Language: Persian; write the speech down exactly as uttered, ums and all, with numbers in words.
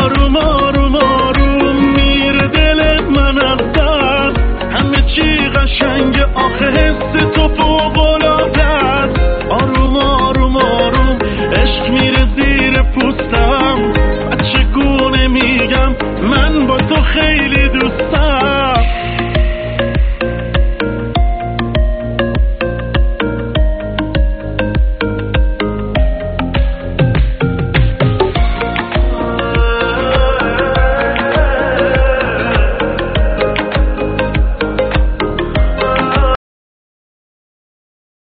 آروم آروم آروم میره دل من از دست، همه چی قشنگ آخه